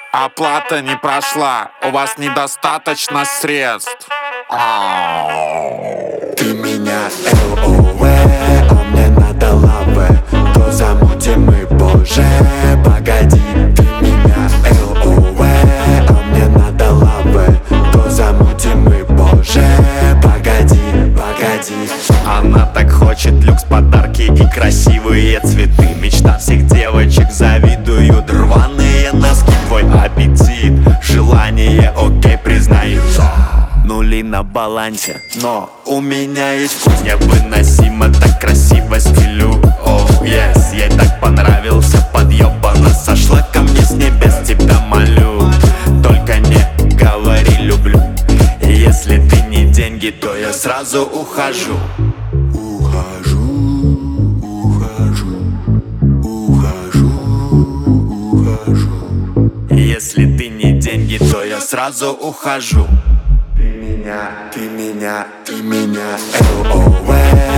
Оплата не прошла, у вас недостаточно средств. Ты меня ЛОВ, а мне надо лавы. То замутим мы, боже, погоди. Ты меня ЛОВ, а мне надо лавы. То замутим мы, боже, погоди, погоди. Она так хочет люкс, подарки и красивые цветы. Мечта всех девочек, завидуют рваные носки. Твой аппетит, желание, окей, признаю. Нули на балансе, но у меня есть вкус. Невыносимо так красиво стилю. Oh yes, ей так понравился подъем. Она сошла ко мне с небес, тебя молю. Только не говори люблю. Если ты не деньги, то я сразу ухожу. Ухожу, ухожу, ухожу, ухожу. Если ты не деньги, то я сразу ухожу. Ты меня ЛОВ,